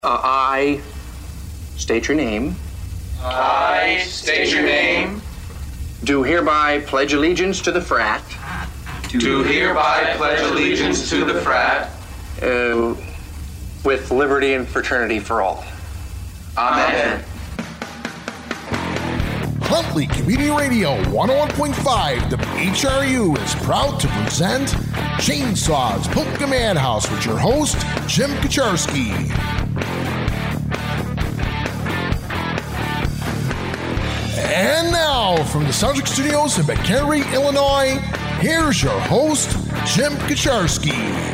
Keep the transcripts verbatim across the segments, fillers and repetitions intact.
Uh, I state your name. I state your name. Do hereby pledge allegiance to the frat. Do hereby pledge allegiance to the frat. Uh, with liberty and fraternity for all. Amen. Huntley Community Radio one oh one point five W H R U is proud to present Chainsaws Polka Madhouse with your host, Jim Kaczarski. And now, from the Soundtrack Studios in McHenry, Illinois, here's your host, Jim Kaczarski.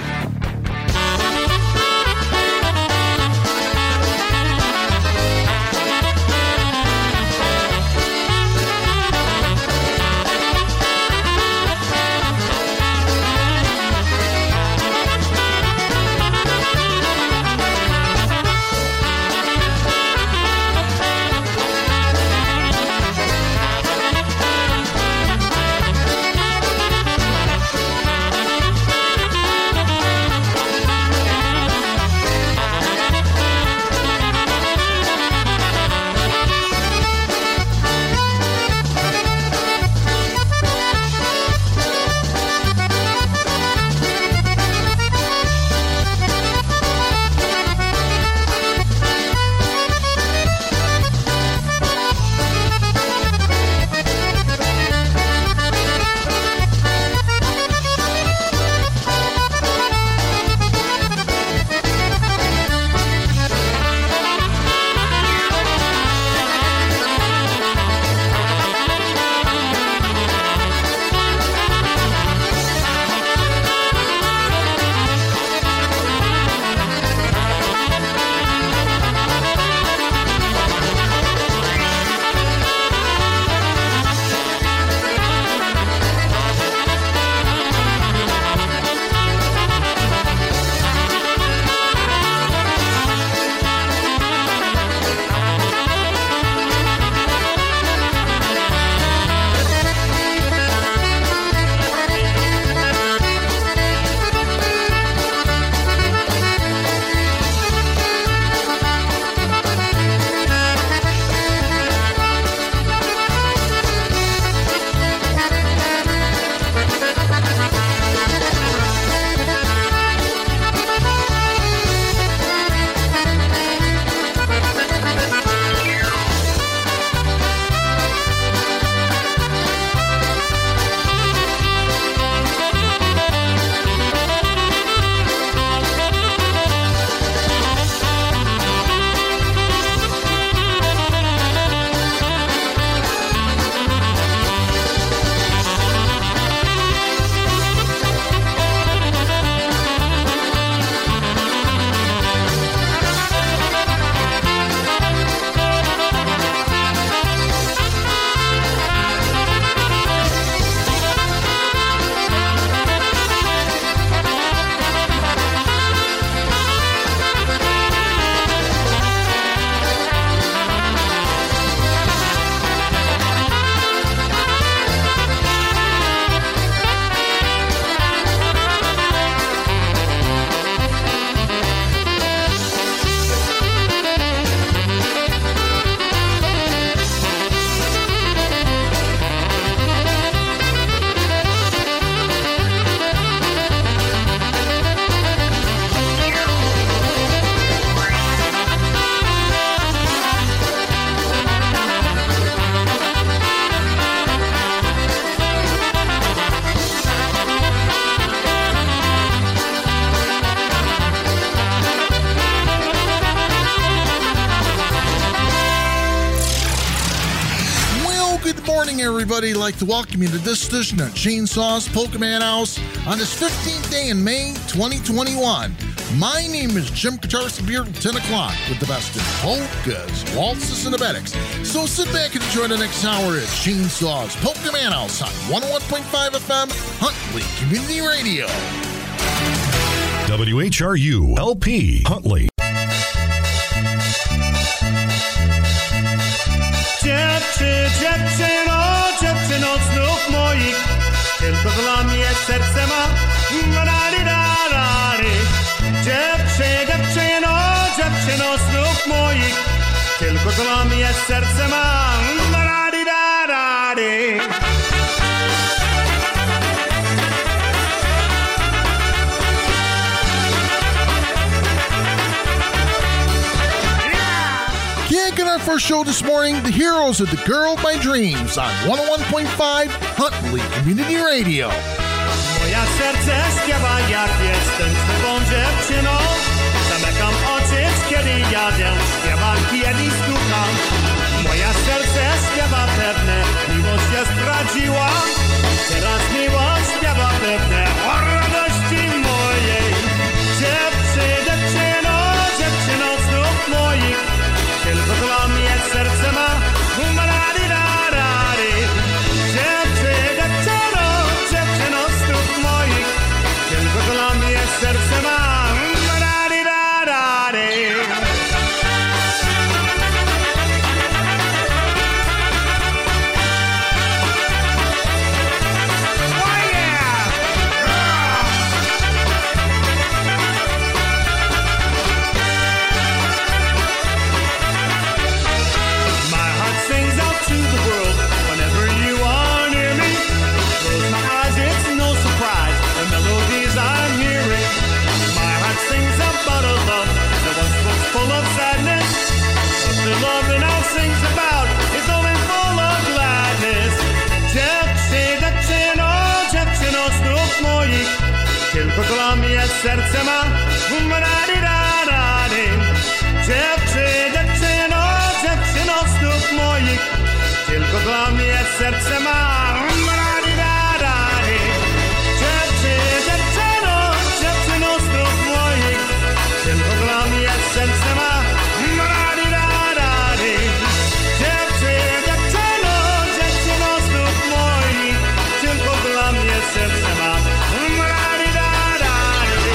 Everybody, I'd like to welcome you to this edition of Chainsaws Polka Madhouse on this fifteenth day in May twenty twenty-one. My name is Jim Kaczarski here at ten o'clock with the best in polkas, waltzes, and abetics. So sit back and enjoy the next hour of Chainsaws Polka Madhouse on one oh one point five F M, Huntley Community Radio. W H R U L P Huntley. Dziewczy, dziewczyno, dziewczyno snów moich, tylko dla mnie serce ma, da da da da. Dziewczy, dziewczyno, dziewczyno. dziewczyno snów moich, tylko dla mnie serce mam. Radi, da, radi. Kicking our first show this morning, the heroes of the Girl of My Dreams on one oh one point five Huntley Community Radio. Moja serce śpiewa, jak jestem twą dziewczyną. Zamykam oczy, kiedy jadę, śpiewam, kiedy słucham. Moja serce śpiewa pewne, miłość się zdradziła. Teraz miłość śpiewa pewne o radości mojej. Dziewczy, dziewczyno, dziewczyno snów moich, tylko dla mnie serce ma. Umaradi-da-da-di. Dziewczy, dziewczyno, dziewczyno snów moich, tylko dla mnie serce ma. Full of sadness, but the love that now sings about is only full of gladness. Dziewczy, dziewczyno, dziewczyno snów moich, tylko dla mnie serce ma. Umaradi-da-da-di. Dziewczy, dziewczyno, dziewczyno snów moich, tylko dla mnie serce ma. Umaradi-da-da-di. Dziewczy, dziewczyno, dziewczyno snów moich, tylko dla mnie serce ma. Ra-di-da-da-di. Dziewczy, dziewczyno, dziewczyno snów moich, tylko dla mnie serce ma. Ra-di-da-da-di.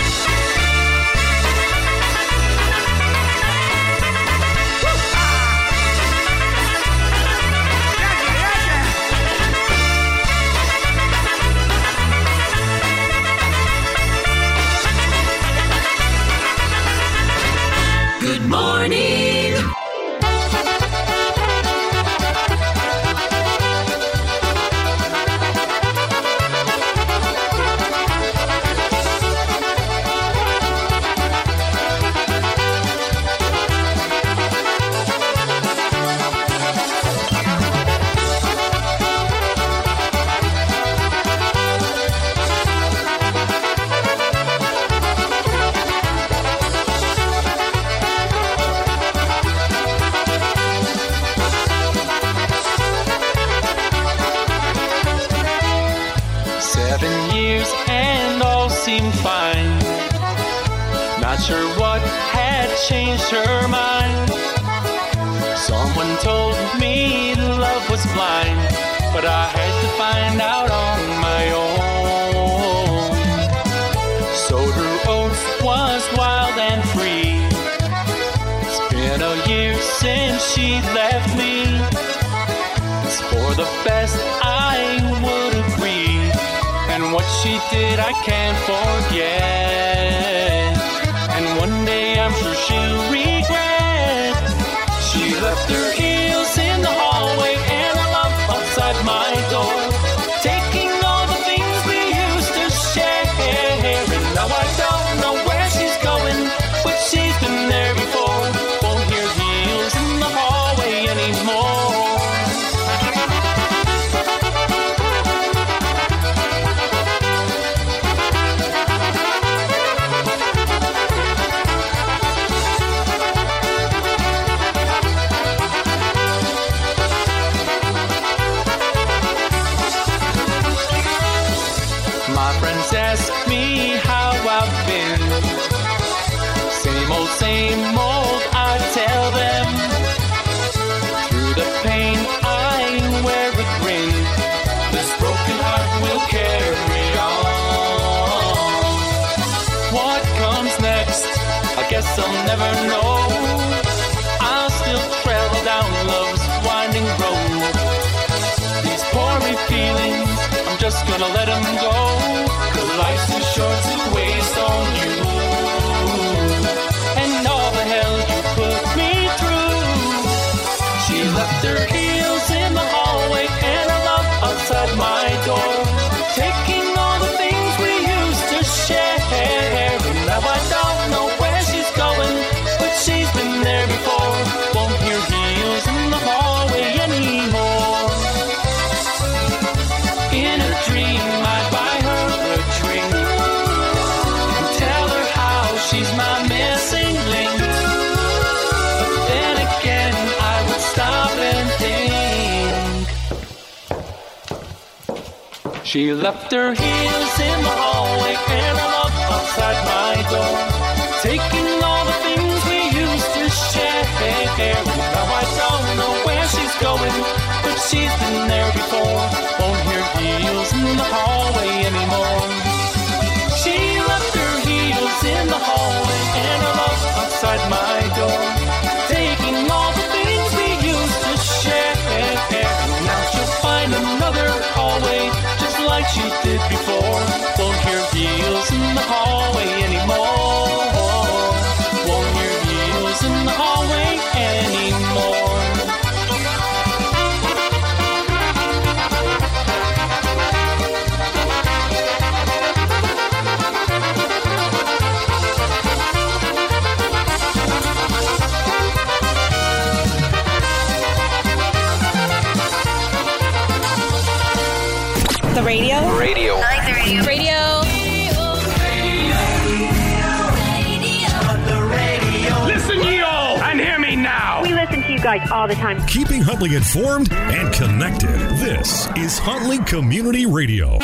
Good morning. Not sure what had changed her mind. Someone told me love was blind, but I had to find out on my own. Sowed her oats, was wild and free. It's been a year since she left me. It's for the best, I would agree. And what she did I can't forget. And one day I'm sure she'll regret. She left her heels in the hallway and her love outside my door, taking all the things we used to share. And now I don't know where she's going, but she's been there before. Won't hear heels in the hallway anymore. Ask me how I've been. Same old, same old, I tell them. Through the pain I wear a grin. This broken heart will carry on. What comes next? I guess I'll never know. I'll still travel down love's winding road. These poor me feelings, I'm just gonna let them go. Cause life's too short to waste on you. And all that She left her heels in the hallway and I'm up outside my door, taking all the things we used to share. Now I don't know where she's going, but she's been there before. Won't hear heels in the hallway anymore. She left her heels in the hallway and I'm up outside my door, taking all the things we used to share. Now she'll find another hallway just like she did before. Won't hear heels in the hallway anymore. Won't hear heels in the hallway anymore. The radio? Radio. I like the radio. Radio. Listen, ye all, and hear me now. We listen to you guys all the time. Keeping Huntley informed and connected. This is Huntley Community Radio.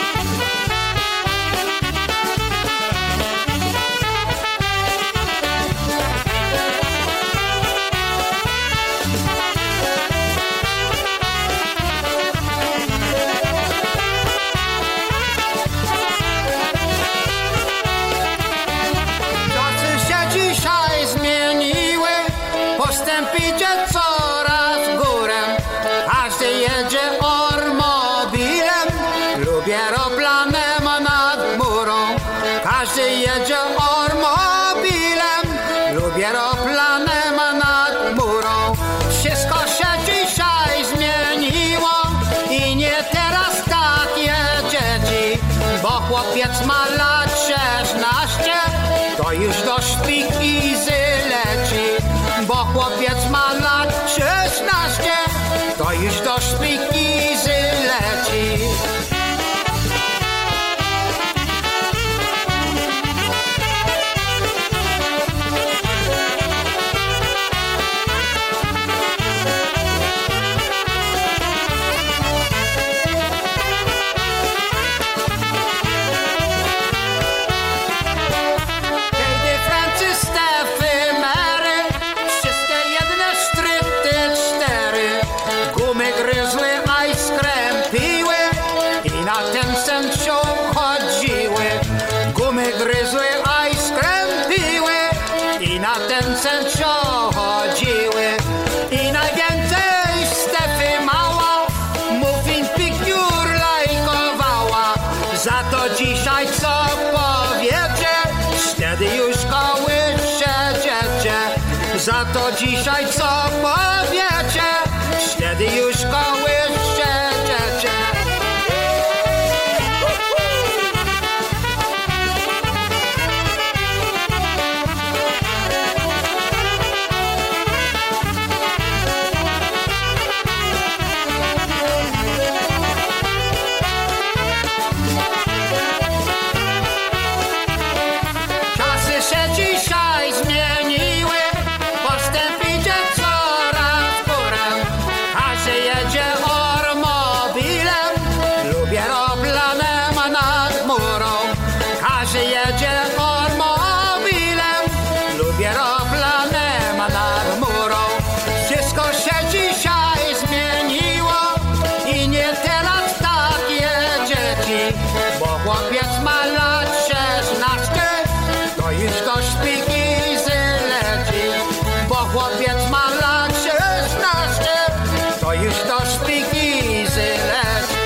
Chłopiec ma lat szesnaście, to już do szpikizy leci. Bo chłopiec ma lat szesnaście, to już do szpikizy leci. Gryzły, ice cream piły i na ten sen chodziły. I najwięcej Stefy mała muffin pikiur lajkowała. Za to dzisiaj co powiecie, wtedy już kołysze dziecię. Za to dzisiaj co powiecie, wtedy już kołysze dziecię. Chłopiec ma lat szesnaście, to już do szpikizy leci. Bo chłopiec ma lat szesnaście, to już do szpikizy leci.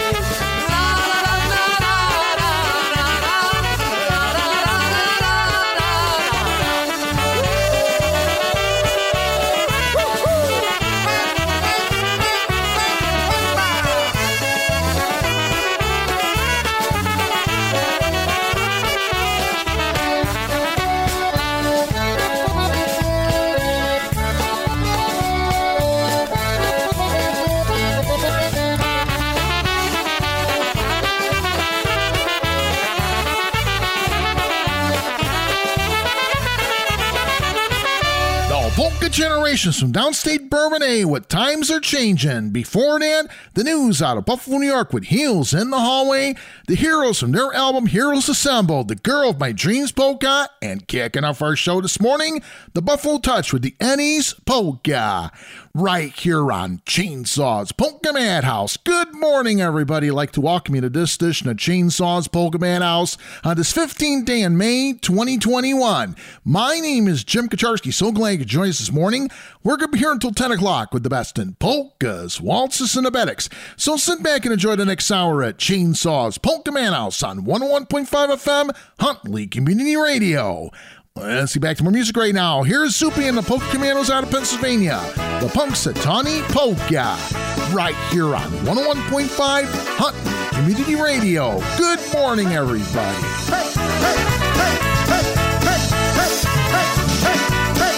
Polka Generations from downstate Bourbonnais with Times Are Changing. Before that, the news out of Buffalo, New York with Heels in the Hallway, the Heroes from their album Heroes Assembled, The Girl of My Dreams Polka, and kicking off our show this morning, the Buffalo Touch with the Ennies Polka. Right here on Chainsaws Polka Madhouse. Good morning, everybody. I'd like to welcome you to this edition of Chainsaws Polka Madhouse on this fifteenth day in May twenty twenty-one. My name is Jim Kacharski. So glad you could join us this morning. We're going to be here until ten o'clock with the best in polkas, waltzes, and abetics. So sit back and enjoy the next hour at Chainsaws Polka Madhouse on one oh one point five F M, Huntley Community Radio. Let's get back to more music right now. Here's Soupy and the Polka Commandos out of Pennsylvania. The Punxsutawney Polka. Right here on one oh one point five Huntley Community Radio. Good morning, everybody. Hey, hey, hey, hey, hey, hey, hey, hey,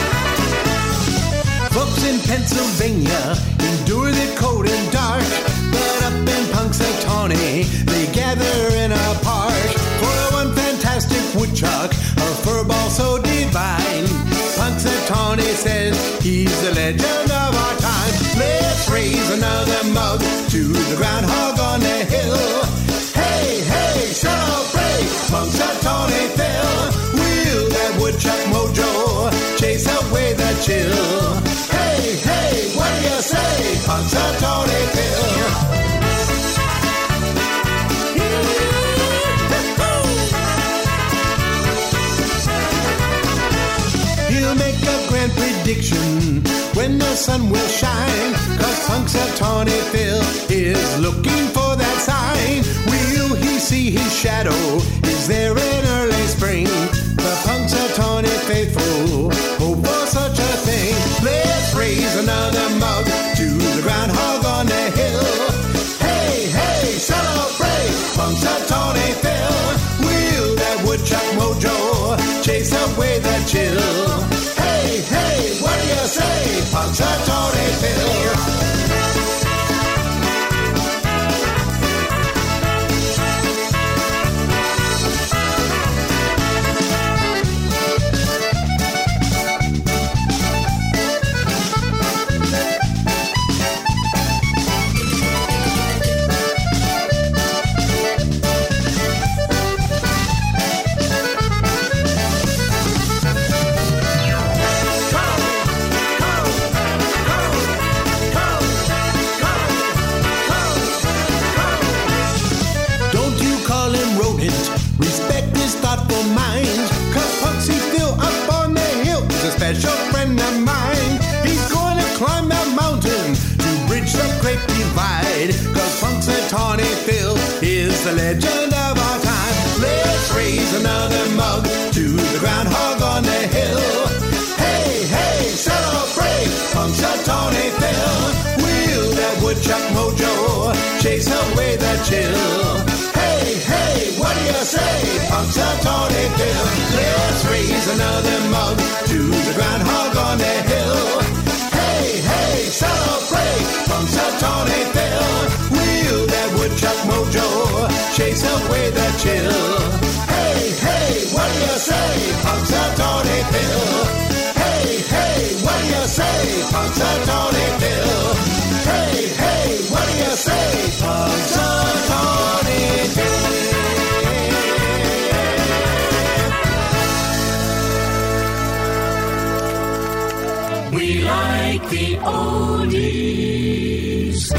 hey. Folks in Pennsylvania endure the cold and dark, but up in Punxsutawney they gather in a park for one fantastic woodchuck, a furball so divine. Punxsutawney says he's the legend of our time. Let's raise another mug to the groundhog on the hill. Hey, hey, celebrate Punxsutawney Phil. Will that woodchuck mojo chase away the chill? Hey, hey, what do you say, Punxsutawney Phil? He'll make a grand prediction when the sun will shine, 'cause Punxsutawney Phil is looking for that sign. Will he see his shadow? Is there in early spring? The Punxsutawney faithful hope for such a thing. Let's raise another mug to the groundhog on the hill. Hey, hey, celebrate Punxsutawney Phil. Will that woodchuck mojo chase away that chill? Hey, hey, what do you say, Punxsutawney Phil? Thoughtful mind, 'cause Punxsy Phil up on the hill is a special friend of mine. He's going to climb that mountain to bridge the great divide, 'cause Punxsutawney Phil is the legend of our time. Let's raise another mug to the groundhog on the hill. Hey, hey, celebrate Punxsutawney Phil. Will that woodchuck mojo chase away that chill? Hey, hey, what do you say, Punxsutawney Phil? Let's raise another mug to the groundhog on the hill. Hey, hey, celebrate Punxsutawney Phil. Will that woodchuck mojo chase away that chill? Hey, hey, what do you say, Punxsutawney Phil? Hey, hey, what do you say, Punxsutawney Phil? Hey, hey, what do you say, Punxsutawney Phil? We like the oldies.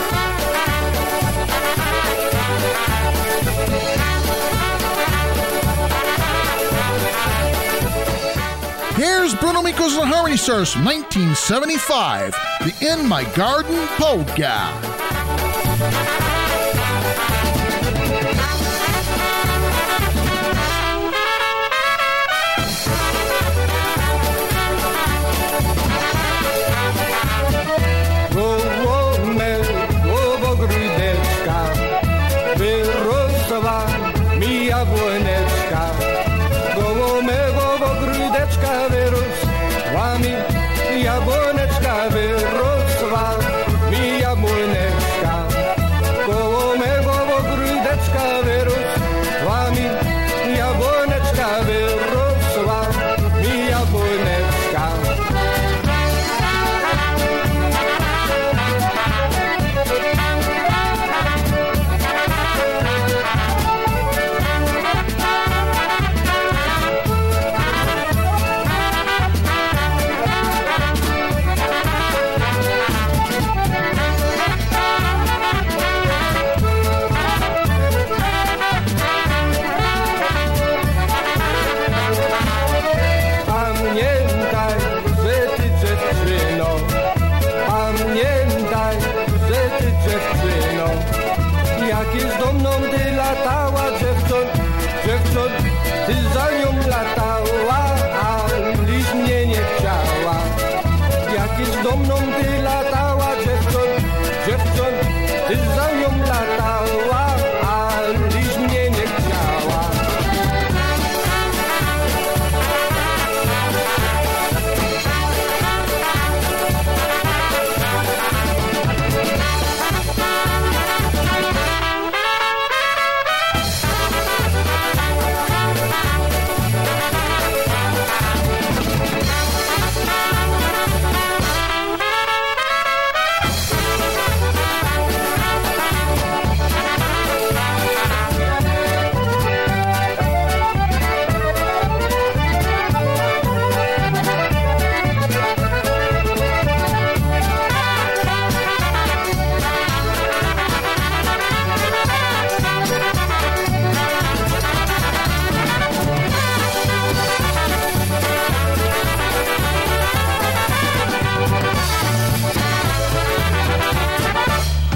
Here's Bruno Mikos and the Harmony Stars from nineteen seventy-five, the In My Garden Polka. Jabłoneczka, koło mego ogródeczka wyrosła mi, jabłoneczka wyrosła mi, jabłoneczka,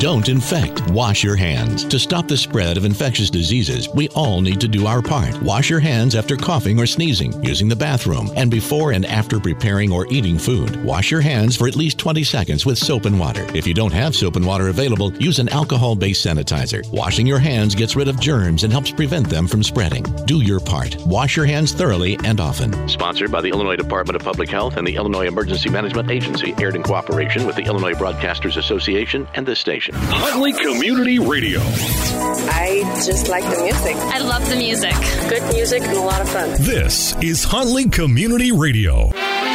Don't infect. Wash your hands. To stop the spread of infectious diseases, we all need to do our part. Wash your hands after coughing or sneezing, using the bathroom, and before and after preparing or eating food. Wash your hands for at least twenty seconds with soap and water. If you don't have soap and water available, use an alcohol-based sanitizer. Washing your hands gets rid of germs and helps prevent them from spreading. Do your part. Wash your hands thoroughly and often. Sponsored by the Illinois Department of Public Health and the Illinois Emergency Management Agency, aired in cooperation with the Illinois Broadcasters Association and this station. Huntley Community Radio. I just like the music. I love the music. Good music and a lot of fun. This is Huntley Community Radio.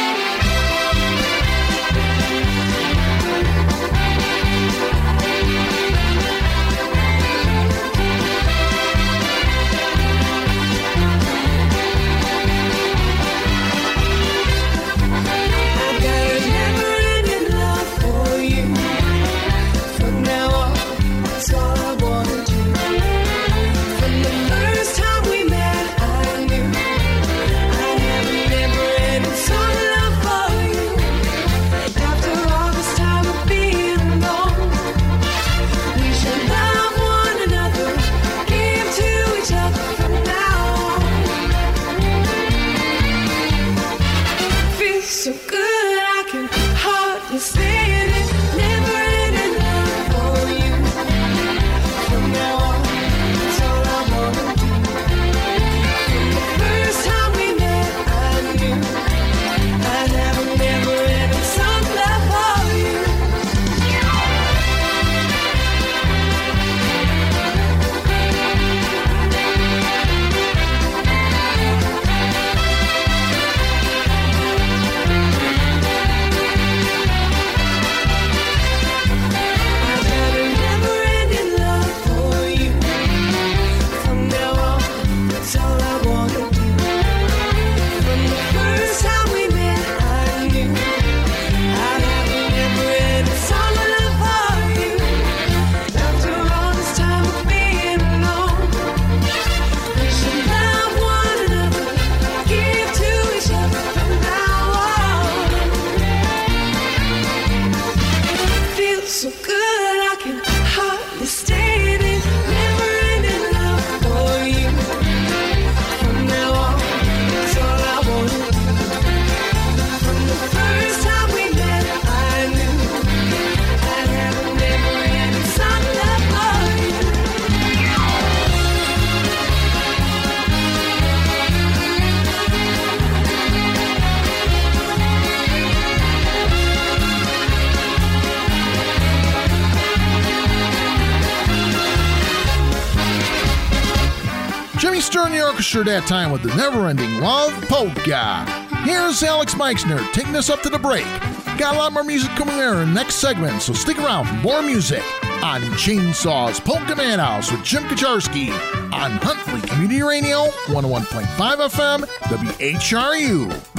Orchestra that time with the Never-Ending Love Polka. Here's Alex Meixner taking us up to the break. Got a lot more music coming there in the next segment, so stick around for more music on Chainsaws Polka Man House with Jim Kaczarski on Huntley Community Radio, one oh one point five F M, W H R U.